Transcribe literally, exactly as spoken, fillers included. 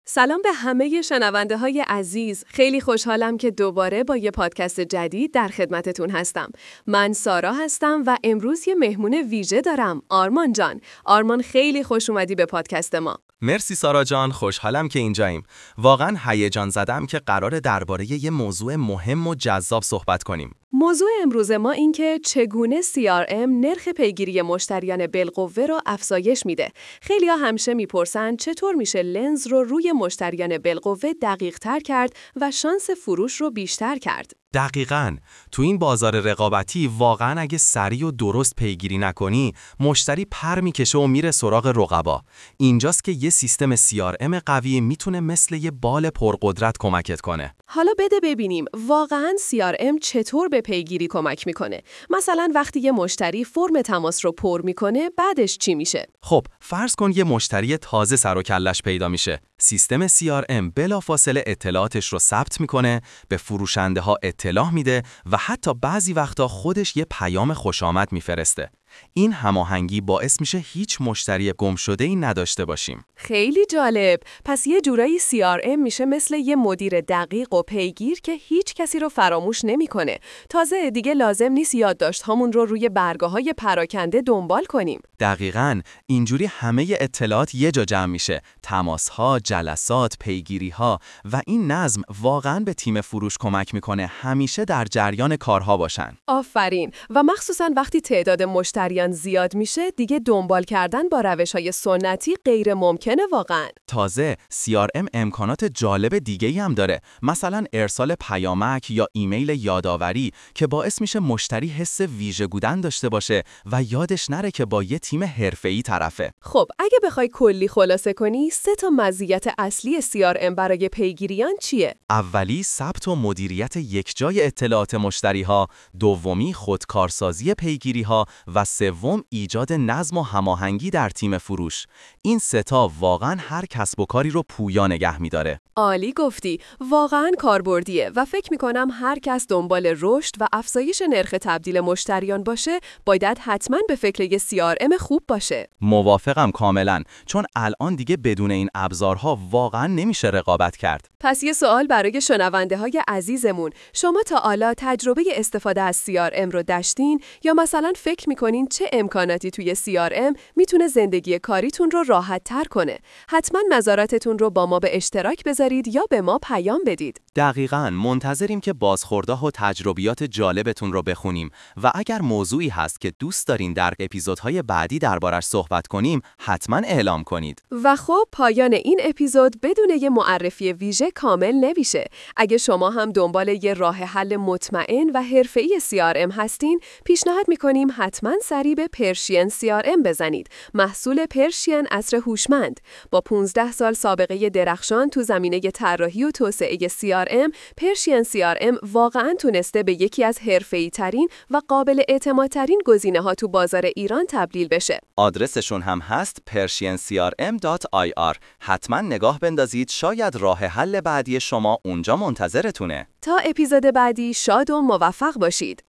سلام به همه شنونده های عزیز. خیلی خوشحالم که دوباره با یه پادکست جدید در خدمتتون هستم. من سارا هستم و امروز یه مهمون ویژه دارم. آرمان جان. آرمان خیلی خوش اومدی به پادکست ما. مرسی سارا جان، خوشحالم که اینجاییم. واقعا هیجان زدم که قراره درباره یه موضوع مهم و جذاب صحبت کنیم. موضوع امروز ما این که چگونه سی آر ام نرخ پیگیری مشتریان بالقوه رو افزایش میده. خیلی‌ها همیشه میپرسن چطور میشه لنز رو روی مشتریان بالقوه دقیق‌تر کرد و شانس فروش رو بیشتر کرد. دقیقاً، تو این بازار رقابتی واقعاً اگه سریع و درست پیگیری نکنی، مشتری پر میکشه و میره سراغ رقبا. اینجاست که یه سیستم سی آر ام قوی میتونه مثل یه بال پرقدرت کمکت کنه. حالا بده ببینیم واقعاً سی آر ام چطور به پیگیری کمک میکنه. مثلا وقتی یه مشتری فرم تماس رو پر میکنه، بعدش چی میشه؟ خب، فرض کن یه مشتری تازه سر و کلش پیدا میشه. سیستم سی آر ام بلافاصله اطلاعاتش رو ثبت میکنه، به فروشنده ها اطلاع میده و حتی بعضی وقتا خودش یه پیام خوشامد میفرسته. این هماهنگی باعث میشه هیچ مشتری گمشده‌ای نداشته باشیم. خیلی جالب. پس یه جورایی سی آر ام میشه مثل یه مدیر دقیق و پیگیر که هیچ کسی رو فراموش نمیکنه. تازه دیگه لازم نیست یادداشت هامون رو روی برگه‌های پراکنده دنبال کنیم. دقیقاً، اینجوری همه اطلاعات یه جا جمع میشه. تماس‌ها، جلسات، پیگیری‌ها و این نظم واقعاً به تیم فروش کمک میکنه همیشه در جریان کارها باشن. آفرین. و مخصوصاً وقتی تعداد مشتریان زیاد میشه، دیگه دنبال کردن با روش‌های سنتی غیر ممکنه واقعاً. تازه سی آر ام امکانات جالب دیگه‌ای هم داره، مثلا ارسال پیامک یا ایمیل یادآوری که باعث میشه مشتری حس ویژه بودن داشته باشه و یادش نره که با یه تیم حرفه‌ای طرفه. خب اگه بخوای کلی خلاصه کنی، سه تا مزیت اصلی سی آر ام برای پیگیریان چیه؟ اولی ثبت و مدیریت یکجای اطلاعات مشتری‌ها، دومی خودکارسازی پیگیری‌ها و سوم ایجاد نظم و هماهنگی در تیم فروش. این سه تا واقعاً هر کسب و کاری رو پویا نگه می‌داره. عالی گفتی. واقعاً کاربردیه و فکر می‌کنم هر کس دنبال رشد و افزایش نرخ تبدیل مشتریان باشه، باید حتماً به فکر یه سی آر ام خوب باشه. موافقم کاملاً، چون الان دیگه بدون این ابزارها واقعاً نمیشه رقابت کرد. پس یه سوال برای شنونده‌های عزیزمون. شما تا حالا تجربه استفاده از سی آر ام رو داشتین یا مثلا فکر می‌کنین چه امکاناتی توی سی آر ام میتونه زندگی کاریتون رو راحت‌تر کنه؟ حتما نظراتتون رو با ما به اشتراک بذارید یا به ما پیام بدید. دقیقاً، منتظریم که بازخوردها و تجربیات جالبتون رو بخونیم و اگر موضوعی هست که دوست دارین در اپیزودهای بعدی دربارش صحبت کنیم، حتما اعلام کنید. و خب پایان این اپیزود بدون یه معرفی ویژه کامل نمیشه. اگه شما هم دنبال یه راه حل مطمئن و حرفه‌ای سی آر ام هستین، پیشنهاد می‌کنیم حتما سری به پرشین سی آر ام بزنید. محصول پرشین عصر هوشمند. با پانزده سال سابقه درخشان تو زمینه طراحی و توسعه سی آر ام، پرشین سی آر ام واقعاً تونسته به یکی از حرفه‌ای ترین و قابل اعتمادترین گزینه‌ها تو بازار ایران تبدیل بشه. آدرسشون هم هست پرشین سی آر ام دات آی آر. حتما نگاه بندازید، شاید راه حل بعدی شما اونجا منتظرتونه. تا اپیزود بعدی شاد و موفق باشید.